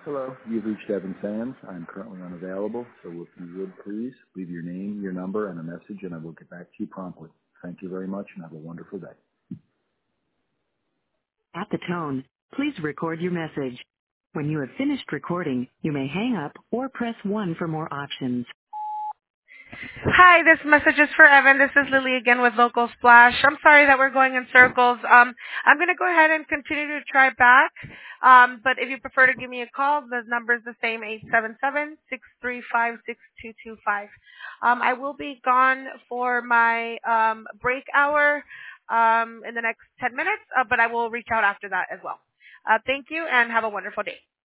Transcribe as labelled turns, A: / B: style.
A: Hello, you've reached Evan Sands. I'm currently unavailable, so if you would please leave your name, your number, and a message, and I will get back to you promptly. Thank you very much, and have a wonderful day.
B: At the tone, please record your message. When you have finished recording, you may hang up or press 1 for more options.
C: Hi, this message is for Evan. This is Lily again with Local Splash. I'm sorry that we're going in circles. I'm going to go ahead and continue to try back. But if you prefer to give me a call, the number is the same, 877-635-6225. I will be gone for my break hour in the next 10 minutes, but I will reach out after that as well. Thank you and have a wonderful day.